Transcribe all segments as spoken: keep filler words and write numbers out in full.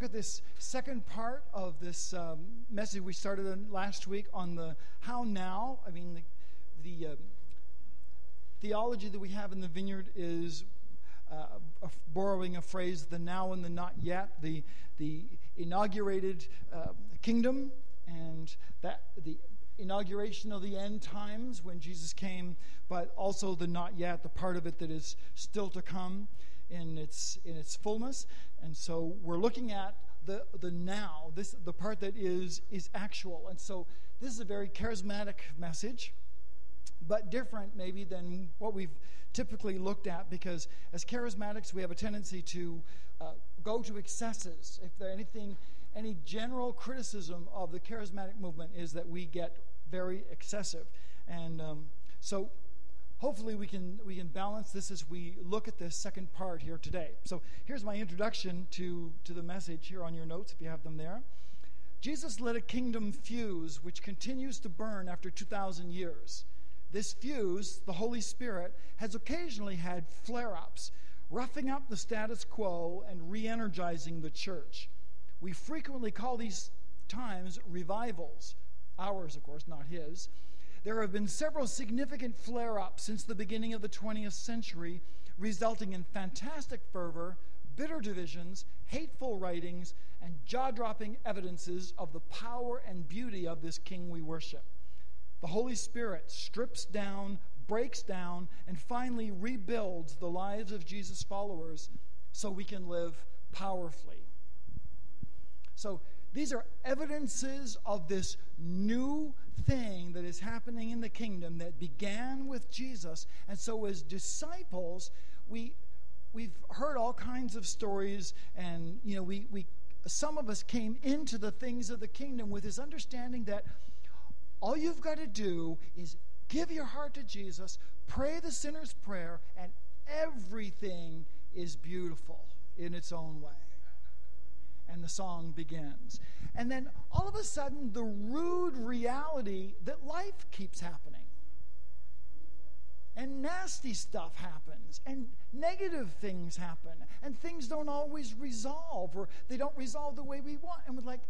at this second part of this um, message we started on last week on the how now. I mean, the, the uh, theology that we have in the Vineyard is uh, borrowing a phrase, the now and the not yet, the the inaugurated uh, kingdom, and that the inauguration of the end times when Jesus came, but also the not yet, the part of it that is still to come in its in its fullness. And so we're looking at the the now, this the part that is is actual. And so this is a very charismatic message, but different maybe than what we've typically looked at, because as charismatics we have a tendency to uh, go to excesses. If there anything any general criticism of the charismatic movement is that we get very excessive. And um, so hopefully we can we can balance this as we look at this second part here today. So here's my introduction to, to the message here on your notes, if you have them there. Jesus lit a kingdom fuse which continues to burn after two thousand years. This fuse, the Holy Spirit, has occasionally had flare-ups, roughing up the status quo and re-energizing the church. We frequently call these times revivals. Ours, of course, not his. There have been several significant flare-ups since the beginning of the twentieth century, resulting in fantastic fervor, bitter divisions, hateful writings, and jaw-dropping evidences of the power and beauty of this King we worship. The Holy Spirit strips down, breaks down, and finally rebuilds the lives of Jesus' followers so we can live powerfully. So these are evidences of this new thing that is happening in the kingdom that began with Jesus. And so as disciples, we, we've heard all kinds of stories, and you know, we, we some of us came into the things of the kingdom with this understanding that all you've got to do is give your heart to Jesus, pray the sinner's prayer, and everything is beautiful in its own way. And the song begins. And then all of a sudden, the rude reality that life keeps happening. And nasty stuff happens. And negative things happen. And things don't always resolve, or they don't resolve the way we want. And we're like,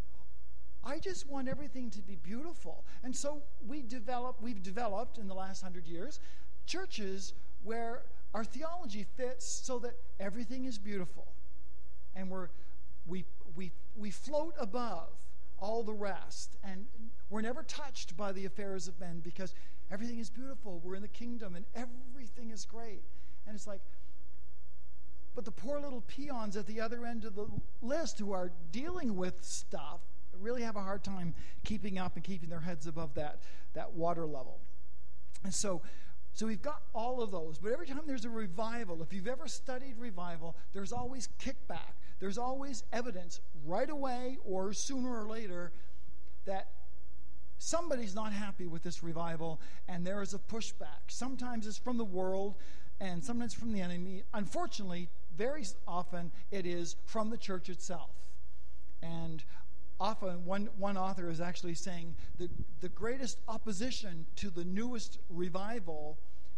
I just want everything to be beautiful. And so we develop, we've developed in the last hundred years churches where our theology fits so that everything is beautiful. And we're We we we float above all the rest, and we're never touched by the affairs of men because everything is beautiful. We're in the kingdom, and everything is great. And it's like, but the poor little peons at the other end of the list who are dealing with stuff really have a hard time keeping up and keeping their heads above that that water level. And so. So we've got all of those, but every time there's a revival, if you've ever studied revival, there's always kickback. There's always evidence right away or sooner or later that somebody's not happy with this revival, and there is a pushback. Sometimes it's from the world, and sometimes from the enemy. Unfortunately, very often it is from the church itself. And often one, one author is actually saying that the greatest opposition to the newest revival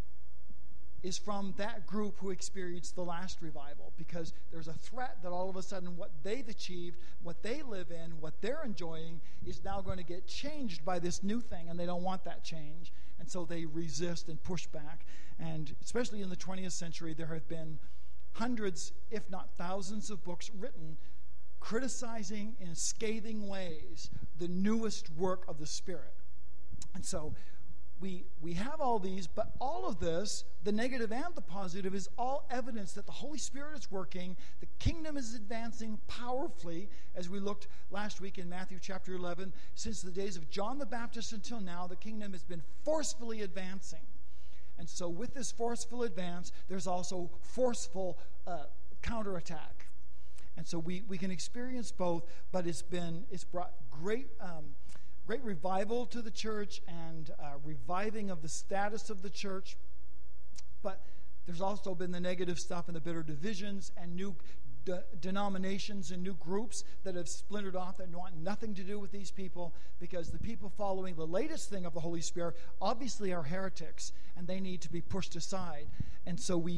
is from that group who experienced the last revival, because there's a threat that all of a sudden what they've achieved, what they live in, what they're enjoying is now going to get changed by this new thing, and they don't want that change, and so they resist and push back. And especially in the twentieth century, there have been hundreds, if not thousands, of books written criticizing in scathing ways the newest work of the Spirit. And so we we have all these, but all of this, the negative and the positive, is all evidence that the Holy Spirit is working. The kingdom is advancing powerfully, as we looked last week in Matthew chapter eleven. Since the days of John the Baptist until now, the kingdom has been forcefully advancing. And so with this forceful advance, there's also forceful uh, counterattack. And so we, we can experience both, but it's been it's brought great um, great revival to the church and uh, reviving of the status of the church. But there's also been the negative stuff and the bitter divisions and new de- denominations and new groups that have splintered off that want nothing to do with these people, because the people following the latest thing of the Holy Spirit obviously are heretics, and they need to be pushed aside. And so we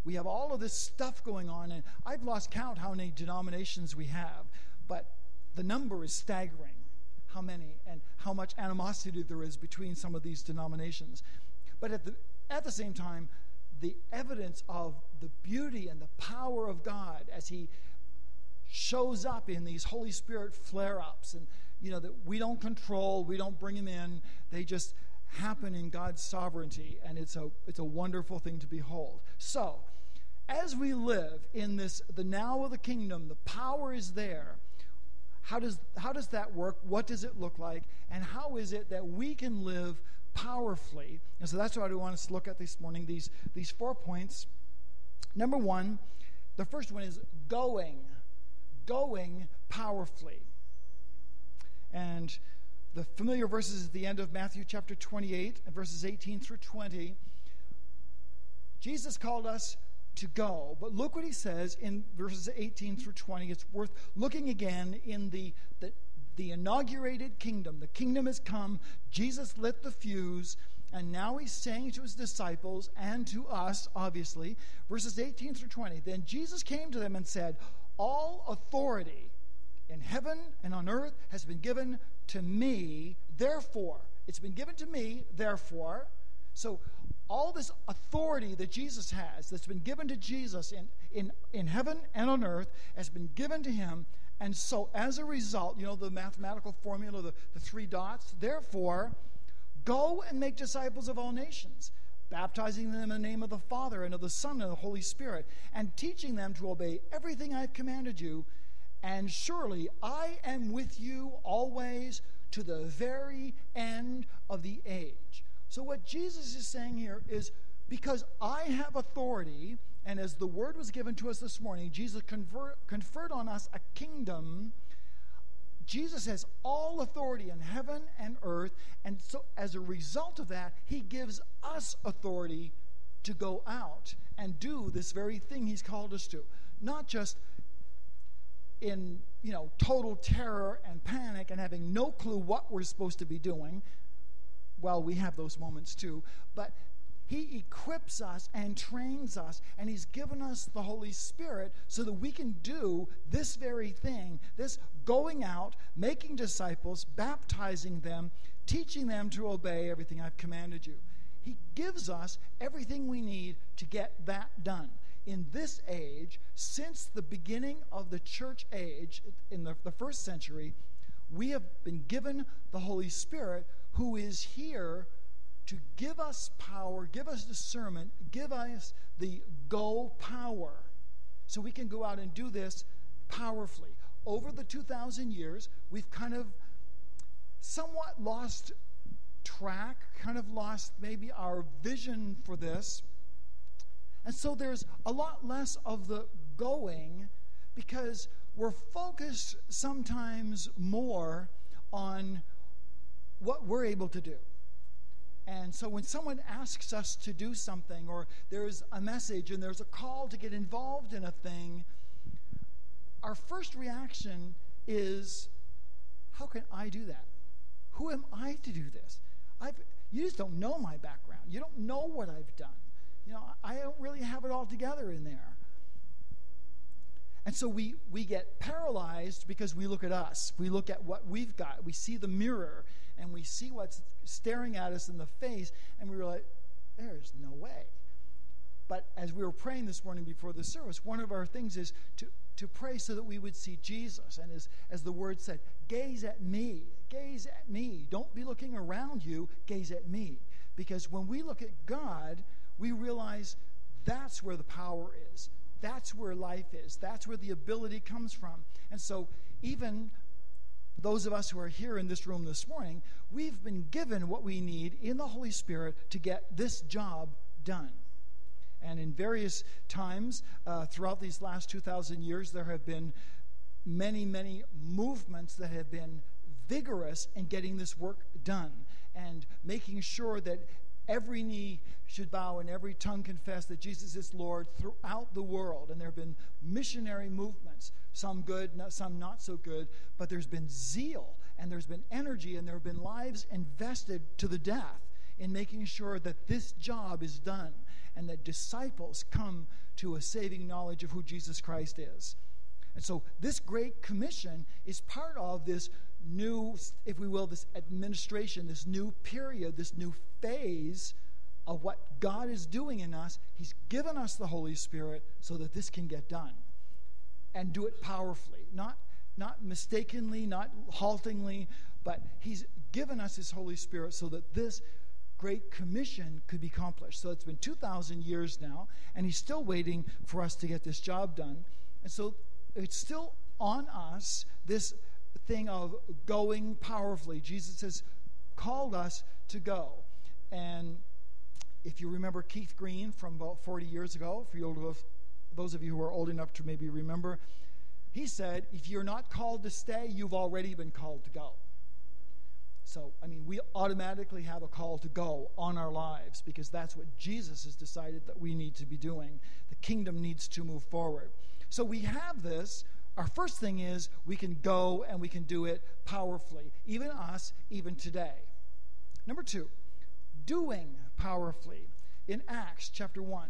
we have all of this stuff going on, and I've lost count how many denominations we have, but the number is staggering, how many, and how much animosity there is between some of these denominations. But at the at the same time, the evidence of the beauty and the power of God as he shows up in these Holy Spirit flare-ups, and you know that we don't control, we don't bring them in, they just happen in God's sovereignty, and it's a it's a wonderful thing to behold. So, as we live in this the now of the kingdom, the power is there. How does how does that work? What does it look like? And how is it that we can live powerfully? And so that's what I want us to look at this morning, these these four points. Number one, the first one is going. Going powerfully. And the familiar verses at the end of Matthew chapter twenty-eight, and verses eighteen through twenty. Jesus called us to go, but look what he says in verses eighteen through twenty. It's worth looking again in the, the, the inaugurated kingdom. The kingdom has come. Jesus lit the fuse, and now he's saying to his disciples and to us, obviously, verses eighteen through twenty. Then Jesus came to them and said, all authority in heaven and on earth has been given to me, therefore. It's been given to me, therefore. So all this authority that Jesus has, that's been given to Jesus in, in, in heaven and on earth, has been given to him. And so as a result, you know the mathematical formula, the, the three dots, therefore, go and make disciples of all nations, baptizing them in the name of the Father and of the Son and of the Holy Spirit, and teaching them to obey everything I've commanded you. And surely I am with you always to the very end of the age. So what Jesus is saying here is, because I have authority, and as the word was given to us this morning, Jesus confer, conferred on us a kingdom. Jesus has all authority in heaven and earth, and so as a result of that, he gives us authority to go out and do this very thing he's called us to. Not just in, you know, total terror and panic and having no clue what we're supposed to be doing. Well, we have those moments too, but he equips us and trains us, and he's given us the Holy Spirit so that we can do this very thing, this going out, making disciples, baptizing them, teaching them to obey everything I've commanded you. He gives us everything we need to get that done. In this age, since the beginning of the church age, in the, the first century, we have been given the Holy Spirit, who is here to give us power, give us discernment, give us the go power, so we can go out and do this powerfully. Over the two thousand years, we've kind of somewhat lost track, kind of lost maybe our vision for this. And so there's a lot less of the going, because we're focused sometimes more on what we're able to do. And so when someone asks us to do something, or there's a message and there's a call to get involved in a thing, our first reaction is, how can I do that? Who am I to do this? I've, you just don't know my background. You don't know what I've done. You know, I don't really have it all together in there. And so we, we get paralyzed because we look at us. We look at what we've got. We see the mirror, and we see what's staring at us in the face, and we realize, there's no way. But as we were praying this morning before the service, one of our things is to, to pray so that we would see Jesus. And as, as the word said, gaze at me, gaze at me. Don't be looking around you, gaze at me. Because when we look at God, we realize that's where the power is. That's where life is. That's where the ability comes from. And so even those of us who are here in this room this morning, we've been given what we need in the Holy Spirit to get this job done. And in various times uh, throughout these last two thousand years, there have been many, many movements that have been vigorous in getting this work done and making sure that every knee should bow and every tongue confess that Jesus is Lord throughout the world. And there have been missionary movements, some good, some not so good, but there's been zeal and there's been energy and there have been lives invested to the death in making sure that this job is done and that disciples come to a saving knowledge of who Jesus Christ is. And so this Great Commission is part of this new, if we will, this administration, this new period, this new phase of what God is doing in us. He's given us the Holy Spirit so that this can get done and do it powerfully, not, not mistakenly, not haltingly, but he's given us his Holy Spirit so that this Great Commission could be accomplished. So it's been two thousand years now, and he's still waiting for us to get this job done. And so it's still on us, this thing of going powerfully. Jesus has called us to go. And if you remember Keith Green from about forty years ago, for you, those of you who are old enough to maybe remember, he said, if you're not called to stay, you've already been called to go. So, I mean, we automatically have a call to go on our lives because that's what Jesus has decided that we need to be doing. The kingdom needs to move forward. So we have this. Our first thing is we can go and we can do it powerfully. Even us, even today. Number two, doing powerfully. In Acts chapter one.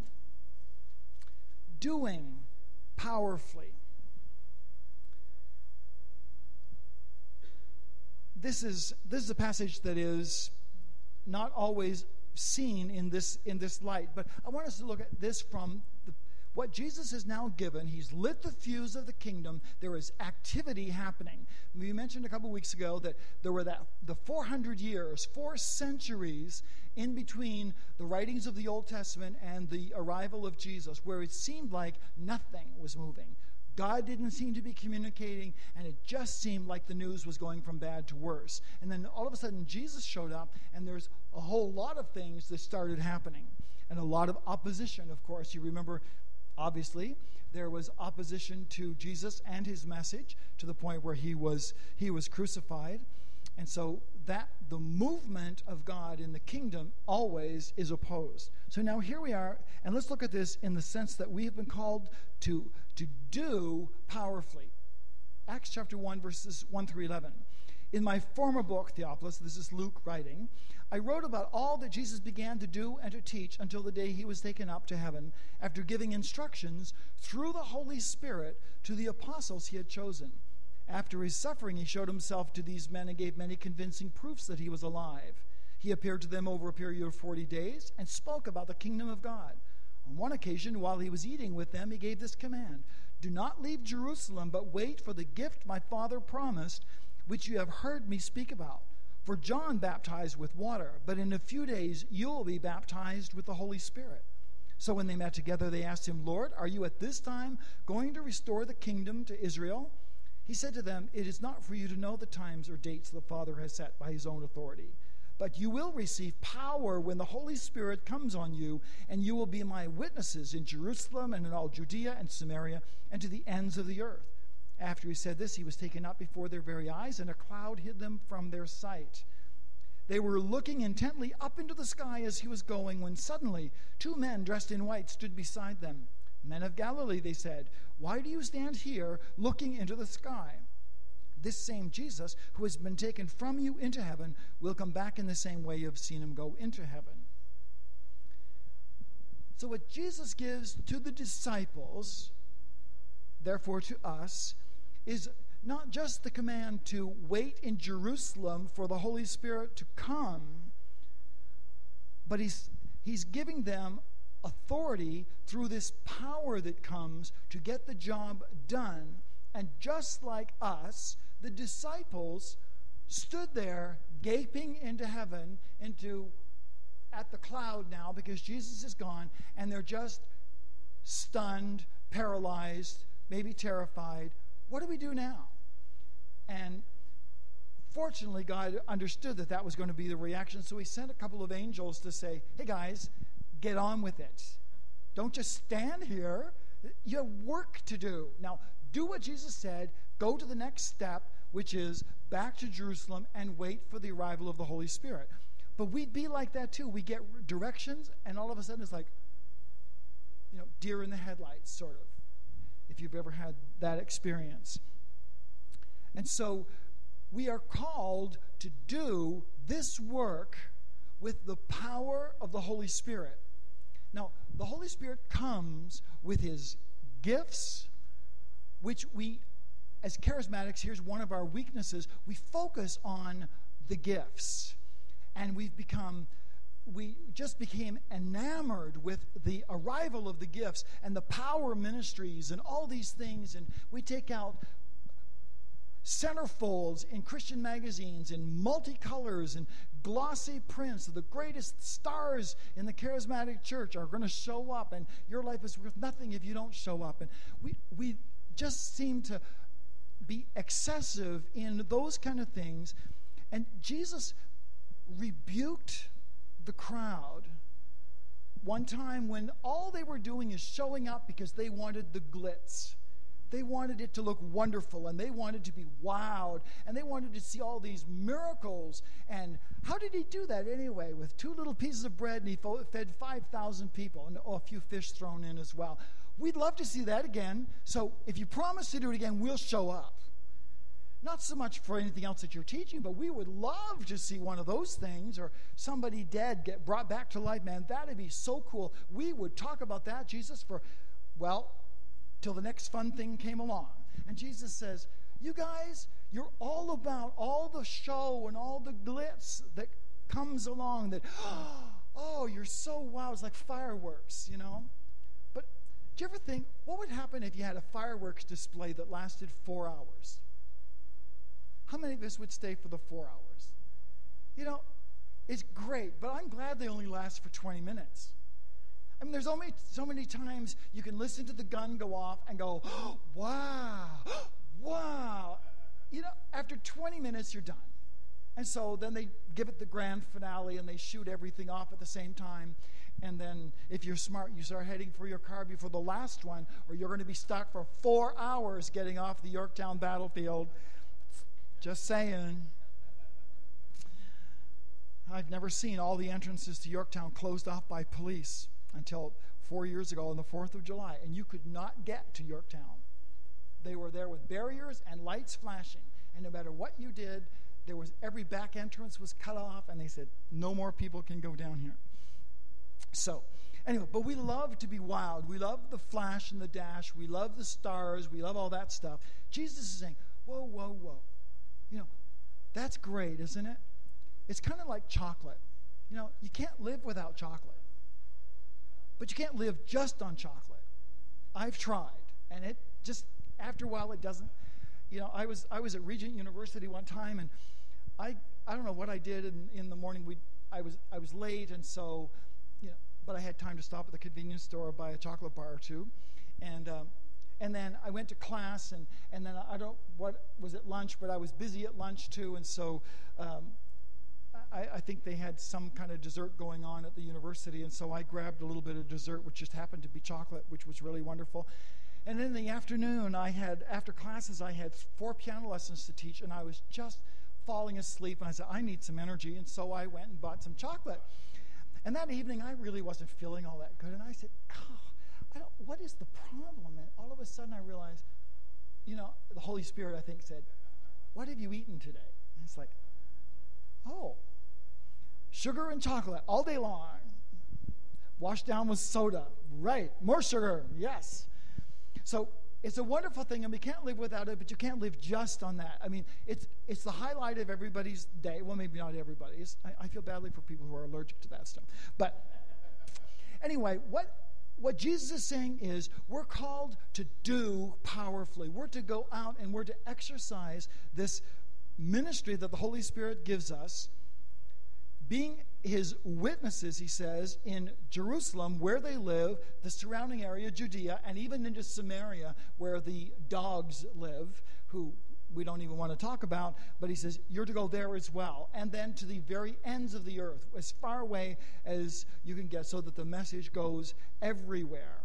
Doing powerfully. This is this is a passage that is not always seen in this in this light, but I want us to look at this from the, what Jesus has now given. He's lit the fuse of the kingdom. There is activity happening. We mentioned a couple weeks ago that there were that the four hundred years, four centuries in between the writings of the Old Testament and the arrival of Jesus, where it seemed like nothing was moving. God didn't seem to be communicating, and it just seemed like the news was going from bad to worse. And then all of a sudden, Jesus showed up, and there's a whole lot of things that started happening. And a lot of opposition, of course. You remember, obviously, there was opposition to Jesus and his message to the point where he was he was crucified. And so that the movement of God in the kingdom always is opposed. So now here we are, and let's look at this in the sense that we have been called to, to do powerfully. Acts chapter one, verses one through eleven. In my former book, Theophilus, this is Luke writing, I wrote about all that Jesus began to do and to teach until the day he was taken up to heaven, after giving instructions through the Holy Spirit to the apostles he had chosen. After his suffering, he showed himself to these men and gave many convincing proofs that he was alive. He appeared to them over a period of forty days and spoke about the kingdom of God. On one occasion, while he was eating with them, he gave this command, do not leave Jerusalem, but wait for the gift my Father promised, which you have heard me speak about. For John baptized with water, but in a few days you will be baptized with the Holy Spirit. So when they met together, they asked him, Lord, are you at this time going to restore the kingdom to Israel? He said to them, it is not for you to know the times or dates the Father has set by his own authority, but you will receive power when the Holy Spirit comes on you, and you will be my witnesses in Jerusalem and in all Judea and Samaria and to the ends of the earth. After he said this, he was taken up before their very eyes, and a cloud hid them from their sight. They were looking intently up into the sky as he was going, when suddenly two men dressed in white stood beside them. Men of Galilee, they said, why do you stand here looking into the sky? This same Jesus, who has been taken from you into heaven, will come back in the same way you have seen him go into heaven. So what Jesus gives to the disciples, therefore to us, is not just the command to wait in Jerusalem for the Holy Spirit to come, but he's, he's giving them authority through this power that comes to get the job done. And just like us, the disciples stood there gaping into heaven, into at the cloud now because Jesus is gone, and they're just stunned, paralyzed, maybe terrified. What do we do now? And fortunately, God understood that that was going to be the reaction, so he sent a couple of angels to say, hey guys, get on with it. Don't just stand here. You have work to do. Now, do what Jesus said. Go to the next step, which is back to Jerusalem and wait for the arrival of the Holy Spirit. But we'd be like that too. We get directions, and all of a sudden it's like, you know, deer in the headlights, sort of, if you've ever had that experience. And so we are called to do this work with the power of the Holy Spirit. Now, the Holy Spirit comes with his gifts, which we, as charismatics, here's one of our weaknesses. We focus on the gifts. And we've become, we just became enamored with the arrival of the gifts and the power ministries and all these things. And we take out centerfolds in Christian magazines in multicolors and glossy prints of the greatest stars in the charismatic church are going to show up, and your life is worth nothing if you don't show up. And we we just seem to be excessive in those kind of things. And Jesus rebuked the crowd one time when all they were doing is showing up because they wanted the glitz. They wanted it to look wonderful, and they wanted to be wowed, and they wanted to see all these miracles. And how did he do that anyway? With two little pieces of bread, and he fed five thousand people, and oh, a few fish thrown in as well. We'd love to see that again. So if you promise to do it again, we'll show up. Not so much for anything else that you're teaching, but we would love to see one of those things, or somebody dead get brought back to life. Man, that'd be so cool. We would talk about that, Jesus, for, well, till the next fun thing came along. And Jesus says, you guys, you're all about all the show and all the glitz that comes along that, oh, you're so wow, it's like fireworks, you know. But do you ever think, what would happen if you had a fireworks display that lasted four hours? How many of us would stay for the four hours? You know, it's great, but I'm glad they only last for twenty minutes. I mean, there's only so many times you can listen to the gun go off and go, oh, wow, wow. You know, after twenty minutes, you're done. And so then they give it the grand finale and they shoot everything off at the same time. And then if you're smart, you start heading for your car before the last one, or you're going to be stuck for four hours getting off the Yorktown battlefield. Just saying. I've never seen all the entrances to Yorktown closed off by police until four years ago on the fourth of July, and you could not get to Yorktown. They were there with barriers and lights flashing, and no matter what you did, there was every back entrance was cut off, and they said, no more people can go down here. So, anyway, but we love to be wild. We love the flash and the dash. We love the stars. We love all that stuff. Jesus is saying, whoa, whoa, whoa. You know, that's great, isn't it? It's kind of like chocolate. You know, you can't live without chocolate. But you can't live just on chocolate. I've tried, and it just, after a while, it doesn't. You know, I was I was at Regent University one time, and I I don't know what I did in, in the morning. We I was I was late, and so, you know, but I had time to stop at the convenience store, buy a chocolate bar or two, and um, and then I went to class, and and then I don't what was at lunch, but I was busy at lunch too, and so. Um, I, I think they had some kind of dessert going on at the university, and so I grabbed a little bit of dessert, which just happened to be chocolate, which was really wonderful. And in the afternoon, I had, after classes, I had four piano lessons to teach, and I was just falling asleep, and I said, I need some energy, and so I went and bought some chocolate. And that evening, I really wasn't feeling all that good, and I said, oh, I don't, what is the problem? And all of a sudden, I realized, you know, the Holy Spirit, I think, said, what have you eaten today? And it's like, oh, sugar and chocolate all day long. Washed down with soda. Right. More sugar. Yes. So it's a wonderful thing, and we can't live without it, but you can't live just on that. I mean, it's it's the highlight of everybody's day. Well, maybe not everybody's. I, I feel badly for people who are allergic to that stuff. But anyway, what what Jesus is saying is we're called to do powerfully. We're to go out and we're to exercise this ministry that the Holy Spirit gives us, being his witnesses, he says, in Jerusalem, where they live, the surrounding area, Judea, and even into Samaria, where the dogs live, who we don't even want to talk about, but he says, you're to go there as well. And then to the very ends of the earth, as far away as you can get, so that the message goes everywhere.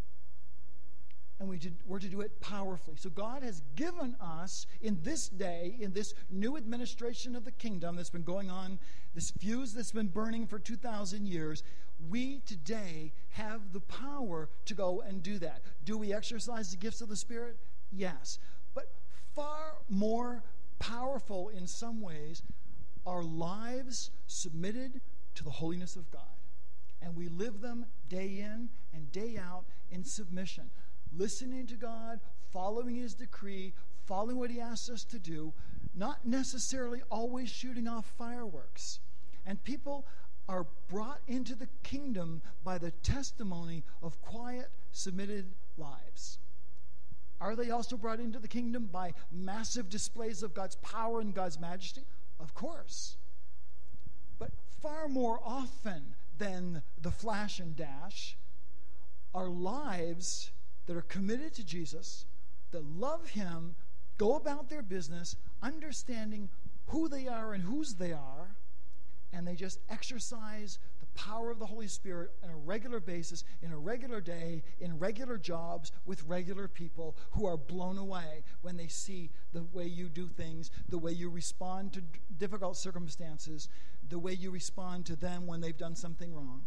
And we did, we're to do it powerfully. So God has given us in this day, in this new administration of the kingdom that's been going on, this fuse that's been burning for two thousand years, we today have the power to go and do that. Do we exercise the gifts of the Spirit? Yes. But far more powerful in some ways are lives submitted to the holiness of God. And we live them day in and day out in submission, listening to God, following his decree, following what he asks us to do, not necessarily always shooting off fireworks. And people are brought into the kingdom by the testimony of quiet, submitted lives. Are they also brought into the kingdom by massive displays of God's power and God's majesty? Of course. But far more often than the flash and dash are lives that are committed to Jesus, that love him, go about their business, understanding who they are and whose they are, and they just exercise the power of the Holy Spirit on a regular basis, in a regular day, in regular jobs, with regular people who are blown away when they see the way you do things, the way you respond to difficult circumstances, the way you respond to them when they've done something wrong.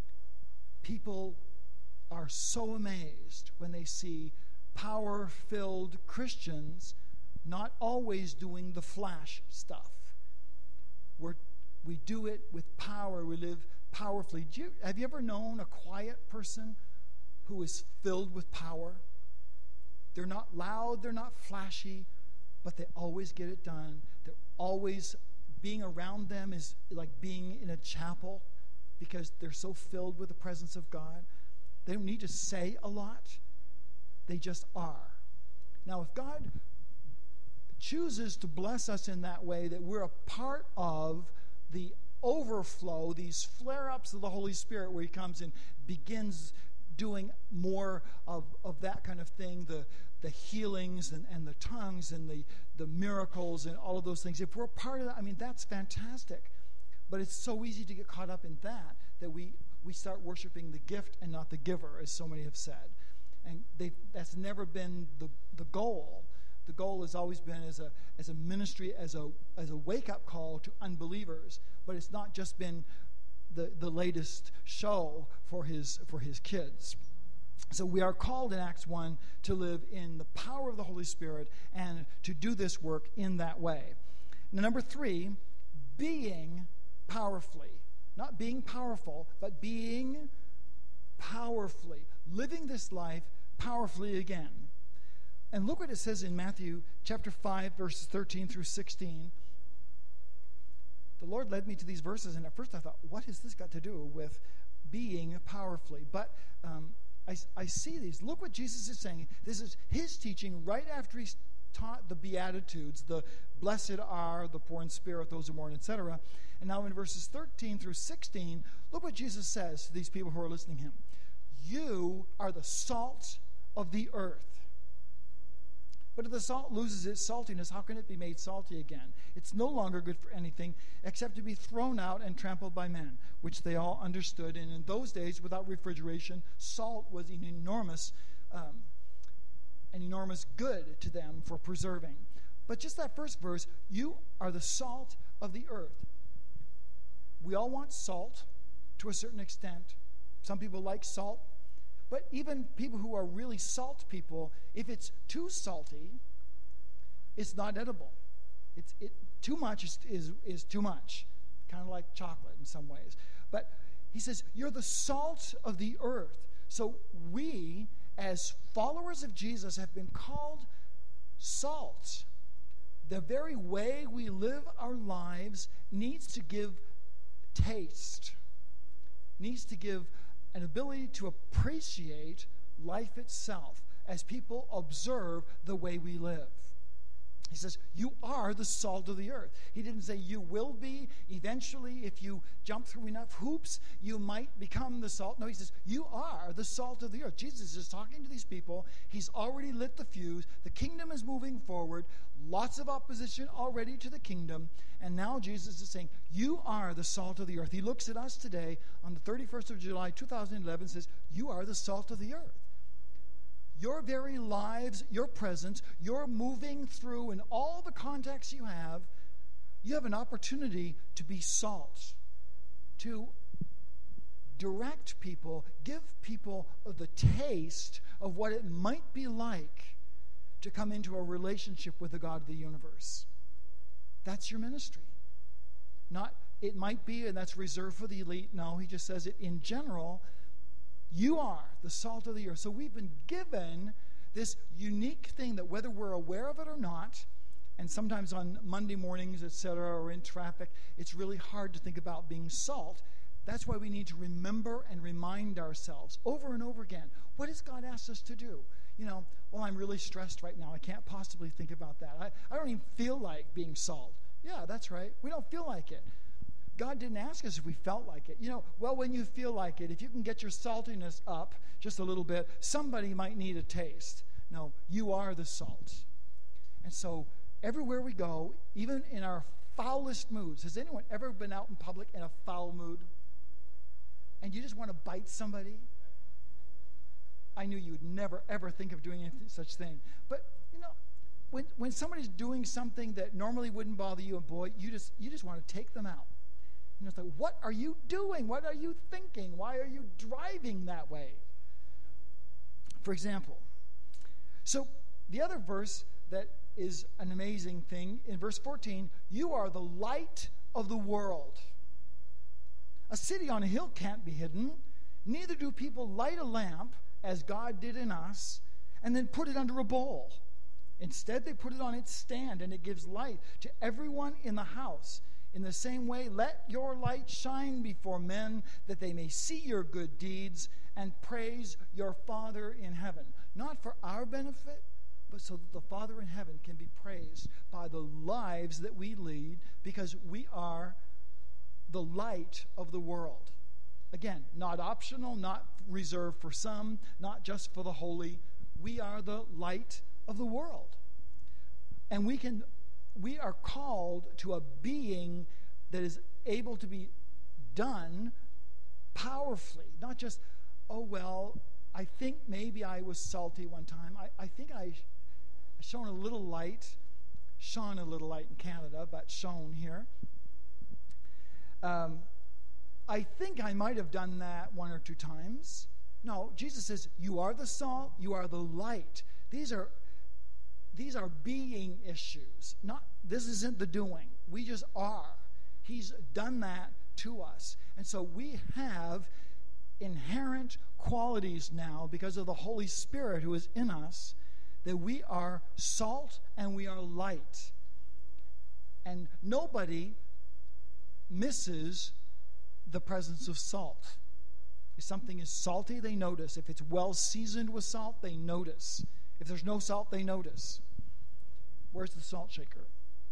People are so amazed when they see power-filled Christians not always doing the flash stuff. We're We do it with power. We live powerfully. Do you, have you ever known a quiet person who is filled with power? They're not loud, they're not flashy, but they always get it done. They're always, being around them is like being in a chapel because they're so filled with the presence of God. They don't need to say a lot. They just are. Now, if God chooses to bless us in that way, that we're a part of the overflow, these flare-ups of the Holy Spirit where he comes and begins doing more of, of that kind of thing, the, the healings and, and the tongues and the, the miracles and all of those things. If we're a part of that, I mean, that's fantastic. But it's so easy to get caught up in that, that we, we start worshiping the gift and not the giver, as so many have said. And they, that's never been the, the goal. The goal has always been as a as a ministry, as a as a wake-up call to unbelievers. But it's not just been the, the latest show for his for his kids. So we are called in Acts one to live in the power of the Holy Spirit and to do this work in that way. Now, number three, being powerfully. Not being powerful, but being powerfully. Living this life powerfully again. And look what it says in Matthew chapter five, verses thirteen through sixteen. The Lord led me to these verses, and at first I thought, what has this got to do with being powerfully? But um, I, I see these. Look what Jesus is saying. This is his teaching right after he's taught the Beatitudes, the blessed are the poor in spirit, those who mourn, et cetera. And now in verses thirteen through sixteen, look what Jesus says to these people who are listening to him. You are the salt of the earth. But if the salt loses its saltiness, how can it be made salty again? It's no longer good for anything except to be thrown out and trampled by men, which they all understood. And in those days, without refrigeration, salt was an enormous, um, an enormous good to them for preserving. But just that first verse, you are the salt of the earth. We all want salt to a certain extent. Some people like salt. But even people who are really salt people, if it's too salty, it's not edible. It's it too much is is, is too much, kind of like chocolate in some ways. But he says, you're the salt of the earth. So we, as followers of Jesus, have been called salt. The very way we live our lives needs to give taste, needs to give an ability to appreciate life itself as people observe the way we live. He says, you are the salt of the earth. He didn't say you will be. Eventually, if you jump through enough hoops, you might become the salt. No, he says, you are the salt of the earth. Jesus is talking to these people. He's already lit the fuse. The kingdom is moving forward. Lots of opposition already to the kingdom. And now Jesus is saying, you are the salt of the earth. He looks at us today on the thirty-first of July, two thousand eleven, and says, you are the salt of the earth. Your very lives, your presence, your moving through in all the contexts you have, you have an opportunity to be salt, to direct people, give people the taste of what it might be like to come into a relationship with the God of the universe. That's your ministry. Not it might be, and that's reserved for the elite. No, he just says it in general. You are the salt of the earth. So we've been given this unique thing that whether we're aware of it or not, and sometimes on Monday mornings, et cetera, or in traffic, it's really hard to think about being salt. That's why we need to remember and remind ourselves over and over again, what has God asked us to do? You know, well, I'm really stressed right now. I can't possibly think about that. I, I don't even feel like being salt. Yeah, that's right. We don't feel like it. God didn't ask us if we felt like it. You know, well, when you feel like it, if you can get your saltiness up just a little bit, somebody might need a taste. No, you are the salt. And so everywhere we go, even in our foulest moods, has anyone ever been out in public in a foul mood? And you just want to bite somebody? I knew you would never, ever think of doing any such thing. But, you know, when when somebody's doing something that normally wouldn't bother you, and boy, you just you just want to take them out. You know, it's like, what are you doing? What are you thinking? Why are you driving that way? For example. So the other verse that is an amazing thing, in verse fourteen, you are the light of the world. A city on a hill can't be hidden. Neither do people light a lamp, as God did in us, and then put it under a bowl. Instead, they put it on its stand, and it gives light to everyone in the house. In the same way, let your light shine before men, that they may see your good deeds and praise your Father in heaven. Not for our benefit, but so that the Father in heaven can be praised by the lives that we lead, because we are the light of the world. Again, not optional, not reserved for some, not just for the holy. We are the light of the world. And we can we are called to a being that is able to be done powerfully. Not just, oh, well, I think maybe I was salty one time. I, I think I shone a little light, shone a little light in Canada, but shone here. Um, I think I might have done that one or two times. No, Jesus says, you are the salt, you are the light. These are these are being issues. Not this isn't the doing. We just are. He's done that to us. And so we have inherent qualities now because of the Holy Spirit who is in us, that we are salt and we are light. And nobody misses the presence of salt. If something is salty, they notice. If it's well seasoned with salt, they notice. If there's no salt, they notice. Where's the salt shaker?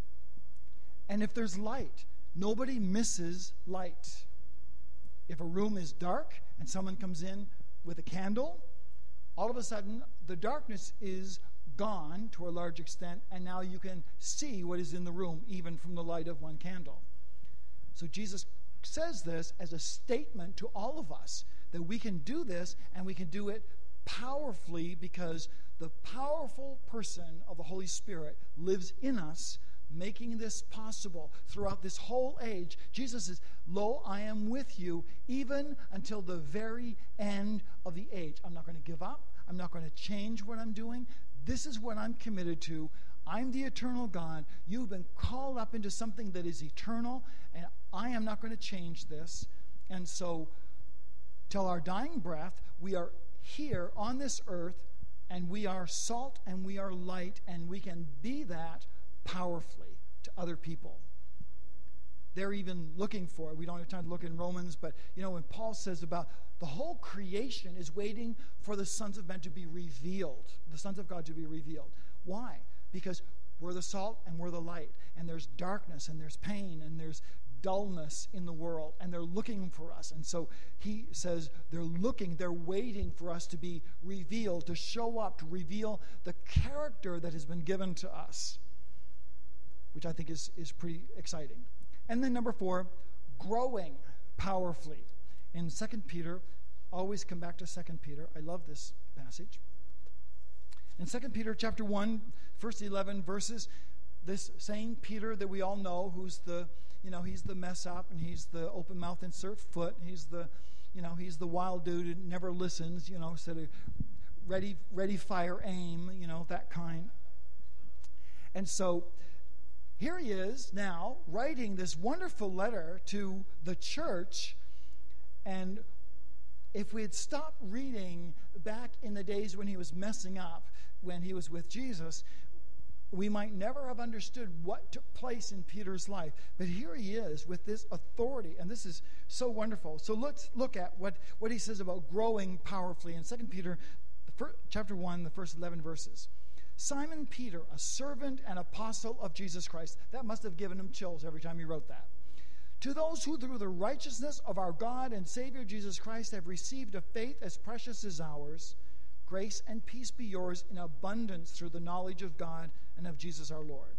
And if there's light, nobody misses light. If a room is dark and someone comes in with a candle, all of a sudden the darkness is gone to a large extent, and now you can see what is in the room, even from the light of one candle. So Jesus says this as a statement to all of us, that we can do this, and we can do it powerfully because the powerful person of the Holy Spirit lives in us, making this possible throughout this whole age. Jesus says, lo, I am with you even until the very end of the age. I'm not going to give up. I'm not going to change what I'm doing. This is what I'm committed to. I'm the eternal God. You've been called up into something that is eternal, and I am not going to change this. And so, till our dying breath, we are here on this earth, and we are salt and we are light, and we can be that powerfully to other people. They're even looking for it. We don't have time to look in Romans, but you know, when Paul says about the whole creation is waiting for the sons of men to be revealed, the sons of God to be revealed. Why? Because we're the salt and we're the light, and there's darkness and there's pain and there's dullness in the world, and they're looking for us. And so he says they're looking, they're waiting for us to be revealed, to show up, to reveal the character that has been given to us, which I think is, is pretty exciting. And then number four, growing powerfully. In Second Peter, always come back to Second Peter. I love this passage. In Second Peter chapter one, first eleven verses, this same Peter that we all know, who's the, you know, he's the mess up, and he's the open mouth insert foot, he's the, you know, he's the wild dude who never listens, you know, instead of ready, ready, fire, aim, you know, that kind. And so here he is now writing this wonderful letter to the church. And if we had stopped reading back in the days when he was messing up, when he was with Jesus, we might never have understood what took place in Peter's life. But here he is with this authority, and this is so wonderful. So let's look at what, what he says about growing powerfully in Second Peter the first, chapter one, the first eleven verses. Simon Peter, a servant and apostle of Jesus Christ. That must have given him chills every time he wrote that. To those who through the righteousness of our God and Savior Jesus Christ have received a faith as precious as ours, grace and peace be yours in abundance through the knowledge of God and of Jesus our Lord.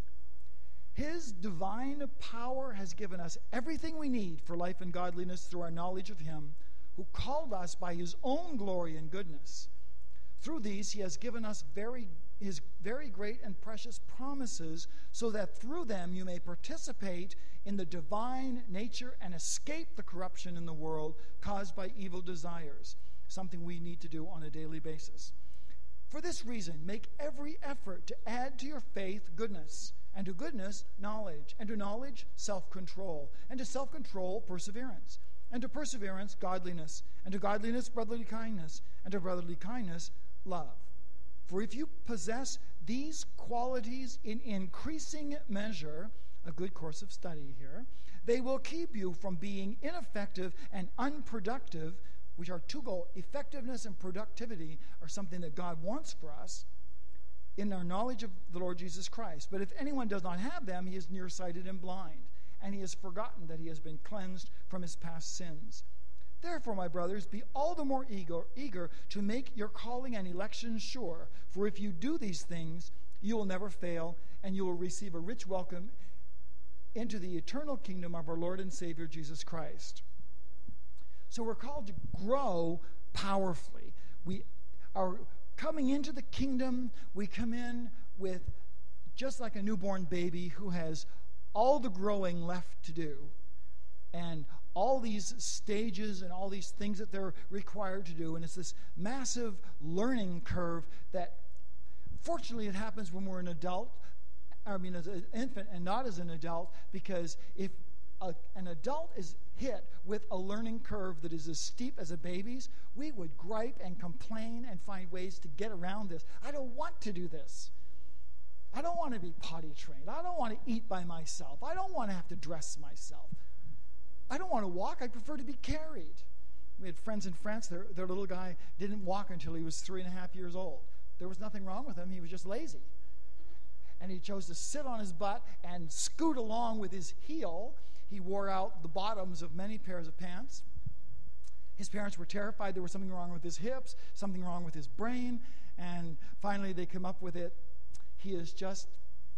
His divine power has given us everything we need for life and godliness through our knowledge of him who called us by his own glory and goodness. Through these he has given us very his very great and precious promises, so that through them you may participate in the divine nature and escape the corruption in the world caused by evil desires, something we need to do on a daily basis. For this reason, make every effort to add to your faith goodness, and to goodness, knowledge, and to knowledge, self-control, and to self-control, perseverance, and to perseverance, godliness, and to godliness, brotherly kindness, and to brotherly kindness, love. For if you possess these qualities in increasing measure, a good course of study here, they will keep you from being ineffective and unproductive, which are two goals. Effectiveness and productivity are something that God wants for us in our knowledge of the Lord Jesus Christ. But if anyone does not have them, he is nearsighted and blind, and he has forgotten that he has been cleansed from his past sins. Therefore, my brothers, be all the more eager, eager to make your calling and election sure. For if you do these things, you will never fail, and you will receive a rich welcome into the eternal kingdom of our Lord and Savior, Jesus Christ. So we're called to grow powerfully. We are coming into the kingdom. We come in with just like a newborn baby who has all the growing left to do, and all these stages and all these things that they're required to do. And it's this massive learning curve that, fortunately, it happens when we're an adult, I mean as an infant and not as an adult, because if a, an adult is hit with a learning curve that is as steep as a baby's, we would gripe and complain and find ways to get around this. I don't want to do this. I don't want to be potty trained. I don't want to eat by myself. I don't want to have to dress myself. I don't want to walk. I prefer to be carried. We had friends in France. Their, their little guy didn't walk until he was three and a half years old. There was nothing wrong with him. He was just lazy. And he chose to sit on his butt and scoot along with his heel. He wore out the bottoms of many pairs of pants. His parents were terrified there was something wrong with his hips, something wrong with his brain. And finally they come up with it. He is just...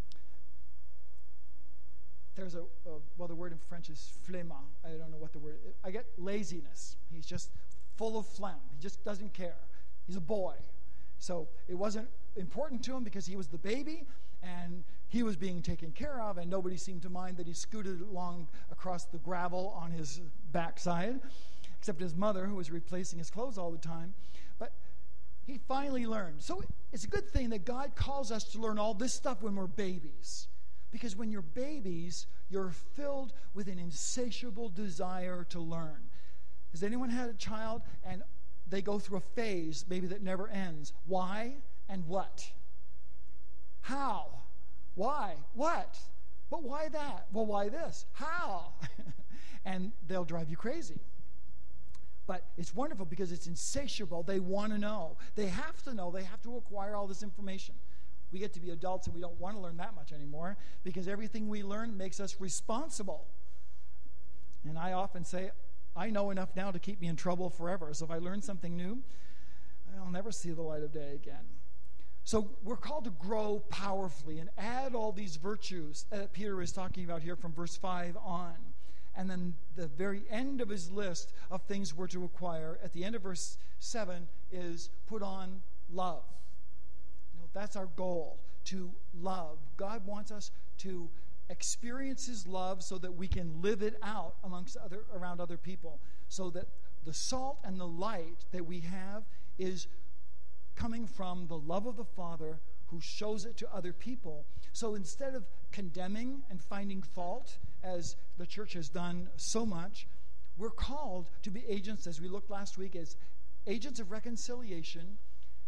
There's a, a, well, the word in French is phlegma. I don't know what the word is. I get laziness. He's just full of phlegm. He just doesn't care. He's a boy. So it wasn't important to him because he was the baby and he was being taken care of, and nobody seemed to mind that he scooted along across the gravel on his backside, except his mother, who was replacing his clothes all the time. But he finally learned. So it's a good thing that God calls us to learn all this stuff when we're babies. Because when you're babies, you're filled with an insatiable desire to learn. Has anyone had a child and they go through a phase maybe that never ends? Why and what? How? Why? What? But why that? Well, why this? How? And they'll drive you crazy. But it's wonderful because it's insatiable. They want to know. They have to know. They have to acquire all this information. We get to be adults and we don't want to learn that much anymore because everything we learn makes us responsible. And I often say, I know enough now to keep me in trouble forever. So if I learn something new, I'll never see the light of day again. So we're called to grow powerfully and add all these virtues that Peter is talking about here from verse five on. And then the very end of his list of things we're to acquire at the end of verse seven is put on love. That's our goal, to love. God wants us to experience his love so that we can live it out amongst other, around other people, so that the salt and the light that we have is coming from the love of the Father who shows it to other people. So instead of condemning and finding fault, as the church has done so much, we're called to be agents, as we looked last week, as agents of reconciliation,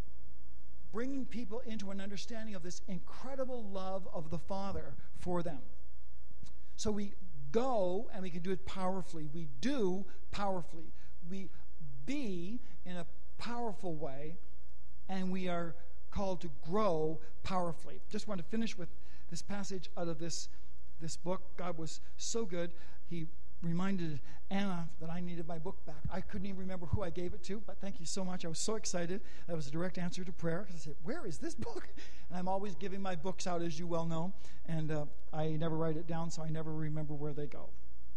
bringing people into an understanding of this incredible love of the Father for them. So we go, and we can do it powerfully. We do powerfully. We be in a powerful way, and we are called to grow powerfully. Just want to finish with this passage out of this, this book. God was so good. He reminded Anna that I needed my book back. I couldn't even remember who I gave it to, but thank you so much. I was so excited. That was a direct answer to prayer. I said, where is this book? And I'm always giving my books out, as you well know, and uh, I never write it down, so I never remember where they go.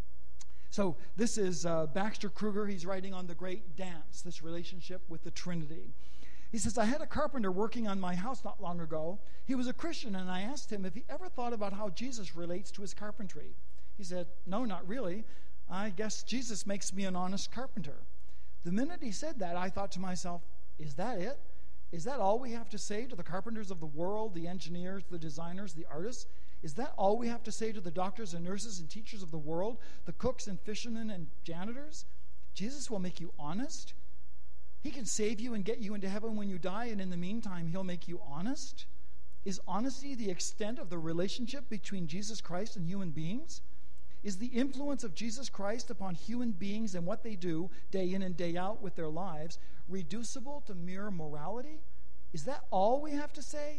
So this is uh, Baxter Kruger. He's writing on the great dance, this relationship with the Trinity. He says, I had a carpenter working on my house not long ago. He was a Christian, and I asked him if he ever thought about how Jesus relates to his carpentry. He said, no, not really. I guess Jesus makes me an honest carpenter. The minute he said that, I thought to myself, is that it? Is that all we have to say to the carpenters of the world, the engineers, the designers, the artists? Is that all we have to say to the doctors and nurses and teachers of the world, the cooks and fishermen and janitors? Jesus will make you honest. He can save you and get you into heaven when you die, and in the meantime, he'll make you honest. Is honesty the extent of the relationship between Jesus Christ and human beings? Is the influence of Jesus Christ upon human beings and what they do day in and day out with their lives reducible to mere morality? Is that all we have to say?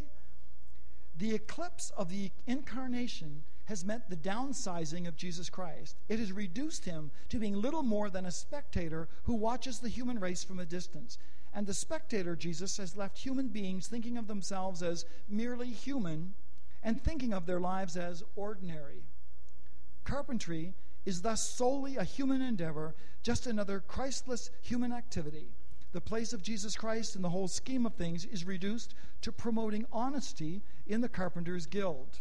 The eclipse of the incarnation has meant the downsizing of Jesus Christ. It has reduced him to being little more than a spectator who watches the human race from a distance. And the spectator, Jesus, has left human beings thinking of themselves as merely human and thinking of their lives as ordinary. Carpentry is thus solely a human endeavor, just another Christless human activity. The place of Jesus Christ in the whole scheme of things is reduced to promoting honesty in the Carpenters' Guild.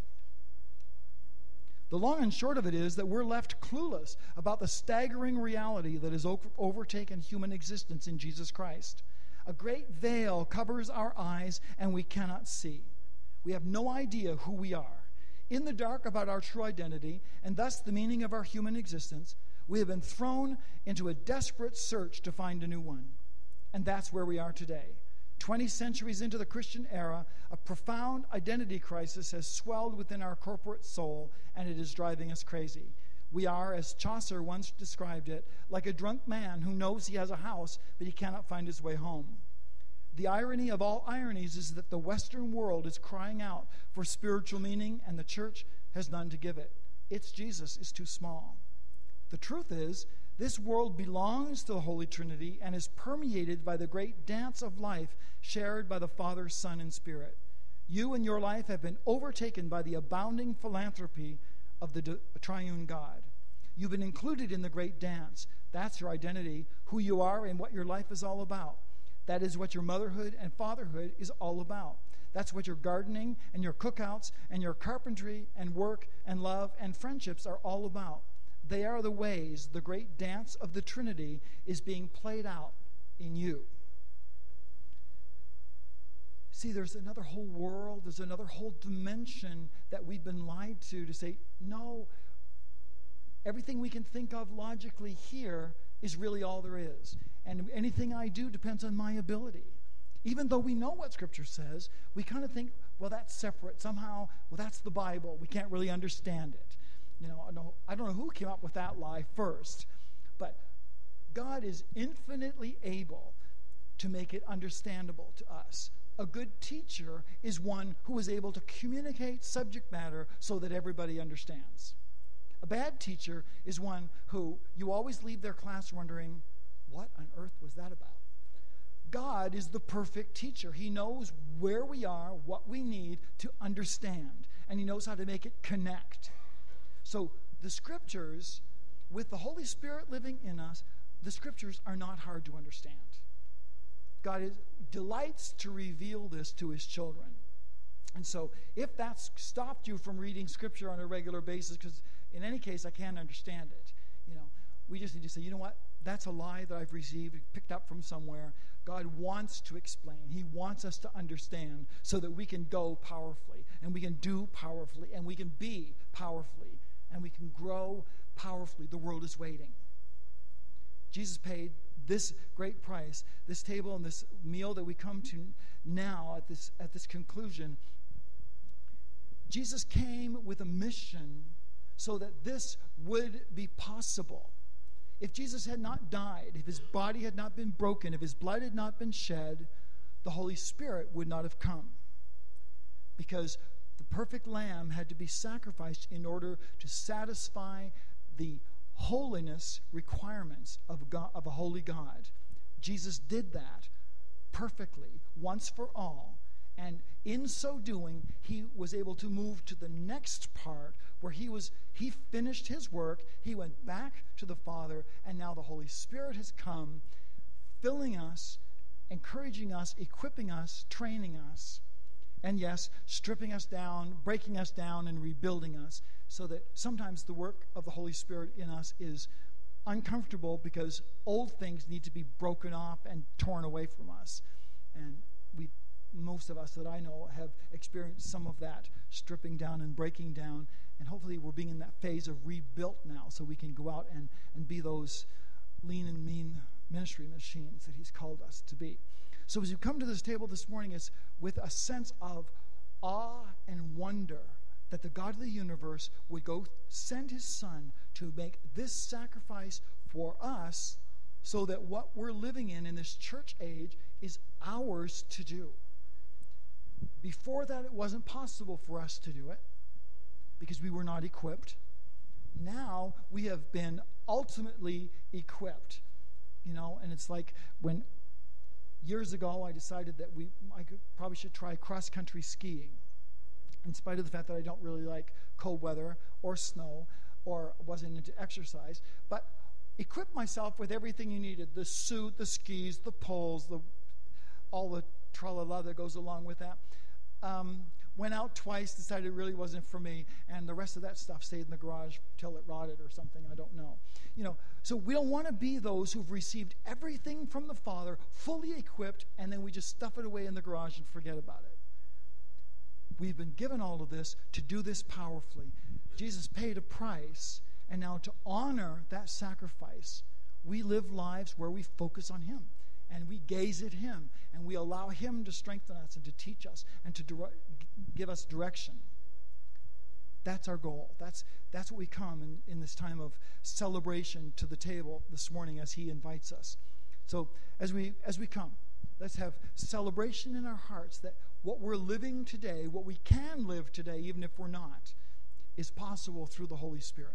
The long and short of it is that we're left clueless about the staggering reality that has overtaken human existence in Jesus Christ. A great veil covers our eyes, and we cannot see. We have no idea who we are. In the dark about our true identity, and thus the meaning of our human existence, we have been thrown into a desperate search to find a new one. And that's where we are today. Twenty centuries into the Christian era, a profound identity crisis has swelled within our corporate soul, and it is driving us crazy. We are, as Chaucer once described it, like a drunk man who knows he has a house, but he cannot find his way home. The irony of all ironies is that the Western world is crying out for spiritual meaning, and the church has none to give it. Its Jesus is too small. The truth is, this world belongs to the Holy Trinity and is permeated by the great dance of life shared by the Father, Son, and Spirit. You and your life have been overtaken by the abounding philanthropy of the triune God. You've been included in the great dance. That's your identity, who you are, and what your life is all about. That is what your motherhood and fatherhood is all about. That's what your gardening and your cookouts and your carpentry and work and love and friendships are all about. They are the ways the great dance of the Trinity is being played out in you. See, there's another whole world, there's another whole dimension that we've been lied to, to say, no, everything we can think of logically here is really all there is. And anything I do depends on my ability. Even though we know what Scripture says, we kind of think, well, that's separate. Somehow, well, that's the Bible. We can't really understand it. You know, I don't, I don't know who came up with that lie first, but God is infinitely able to make it understandable to us. A good teacher is one who is able to communicate subject matter so that everybody understands. A bad teacher is one who you always leave their class wondering, what on earth was that about? God is the perfect teacher. He knows where we are, what we need to understand, and he knows how to make it connect. So the Scriptures, with the Holy Spirit living in us, the Scriptures are not hard to understand. God is, delights to reveal this to his children. And so if that's stopped you from reading Scripture on a regular basis, because in any case I can't understand it, you know, we just need to say, you know what? that's a lie that I've received, picked up from somewhere. God wants to explain. He wants us to understand so that we can go powerfully, and we can do powerfully, and we can be powerfully, and we can grow powerfully. The world is waiting. Jesus paid this great price. This table and this meal that we come to now at this at this conclusion, Jesus came with a mission so that this would be possible. If Jesus had not died, if his body had not been broken, if his blood had not been shed, the Holy Spirit would not have come. Because the perfect lamb had to be sacrificed in order to satisfy the holiness requirements of God, of a holy God. Jesus did that perfectly, once for all. And in so doing, he was able to move to the next part where he was he finished his work, he went back to the Father, and now the Holy Spirit has come, filling us, encouraging us, equipping us, training us, and yes, stripping us down, breaking us down, and rebuilding us, so that sometimes the work of the Holy Spirit in us is uncomfortable because old things need to be broken off and torn away from us. And we most of us that I know have experienced some of that stripping down and breaking down, and hopefully we're being in that phase of rebuilt now so we can go out and, and be those lean and mean ministry machines that he's called us to be. So as you come to this table this morning, it's with a sense of awe and wonder that the God of the universe would go send his Son to make this sacrifice for us so that what we're living in in this church age is ours to do. Before that, it wasn't possible for us to do it because we were not equipped. Now we have been ultimately equipped, you know, and it's like when years ago I decided that we I could, probably should try cross-country skiing, in spite of the fact that I don't really like cold weather or snow or wasn't into exercise, but equip myself with everything you needed: the suit, the skis, the poles, the all the tra-la-la that goes along with that. Um, went out twice, decided it really wasn't for me, and the rest of that stuff stayed in the garage till it rotted or something, I don't know. You know, so we don't want to be those who've received everything from the Father, fully equipped, and then we just stuff it away in the garage and forget about it. We've been given all of this to do this powerfully. Jesus paid a price, and now to honor that sacrifice, we live lives where we focus on him. And we gaze at him, and we allow him to strengthen us and to teach us and to dire- give us direction. That's our goal. That's that's what we come in, in this time of celebration to the table this morning as he invites us. So as we as we come, let's have celebration in our hearts that what we're living today, what we can live today, even if we're not, is possible through the Holy Spirit.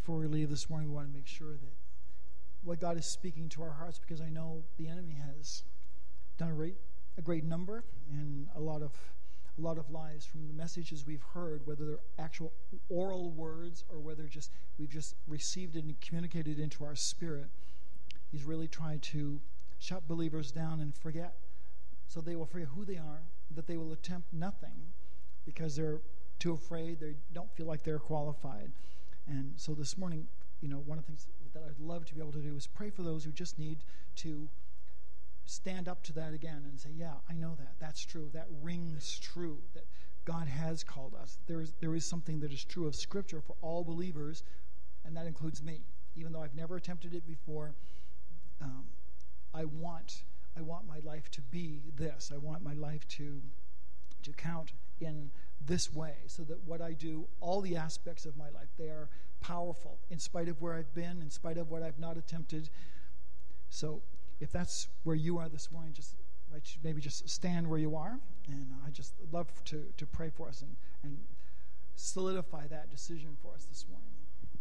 before we leave this morning, we want to make sure that what God is speaking to our hearts, because I know the enemy has done a great, a great number and a lot of a lot of lies from the messages we've heard, whether they're actual oral words or whether just we've just received it and communicated into our spirit. He's really tried to shut believers down and forget, so they will forget who they are, that they will attempt nothing because they're too afraid, they don't feel like they're qualified. And so this morning, you know, one of the things that I'd love to be able to do is pray for those who just need to stand up to that again and say, yeah, I know that. That's true. That rings true, that God has called us. There is, there is something that is true of Scripture for all believers, and that includes me. Even though I've never attempted it before, um, I want I want my life to be this. I want my life to to count in this way, so that what I do, all the aspects of my life, they are powerful in spite of where I've been, in spite of what I've not attempted. So if that's where you are this morning, just maybe just stand where you are, and I just love to, to pray for us and, and solidify that decision for us this morning.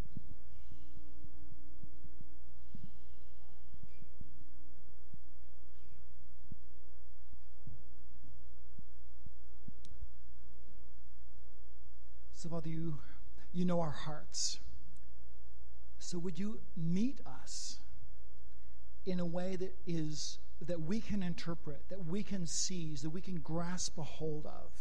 So, Father, you, you know our hearts. So would you meet us in a way that is that we can interpret, that we can seize, that we can grasp a hold of,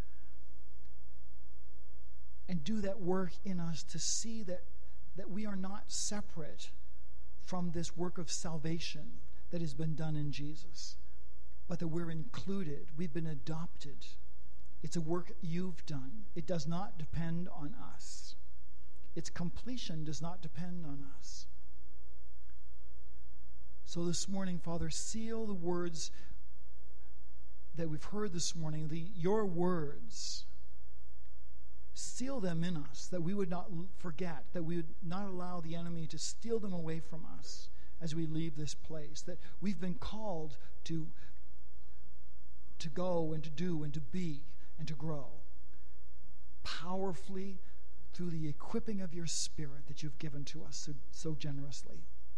and do that work in us to see that that we are not separate from this work of salvation that has been done in Jesus, but that we're included, we've been adopted. It's a work you've done. It does not depend on us. Its completion does not depend on us. So this morning, Father, seal the words that we've heard this morning, the your words. Seal them in us, that we would not forget, that we would not allow the enemy to steal them away from us as we leave this place, that we've been called to, to go and to do and to be and to grow powerfully through the equipping of your Spirit that you've given to us so, so generously.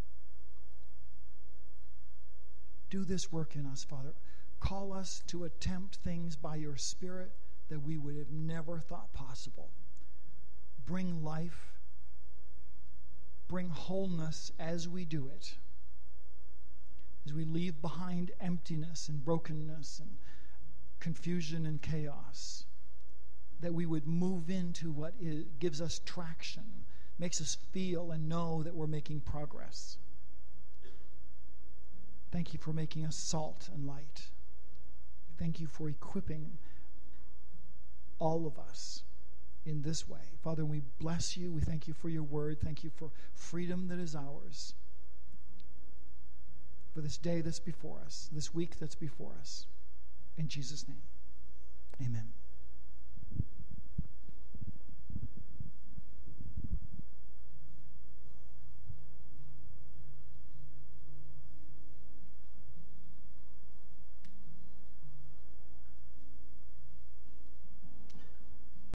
Do this work in us, Father. Call us to attempt things by your Spirit that we would have never thought possible. Bring life, bring wholeness as we do it, as we leave behind emptiness and brokenness and confusion and chaos, that we would move into what is, gives us traction, makes us feel and know that we're making progress. Thank you for making us salt and light. Thank you for equipping all of us in this way. Father, we bless you. We thank you for your word. Thank you for freedom that is ours, for this day that's before us, this week that's before us. In Jesus' name, amen.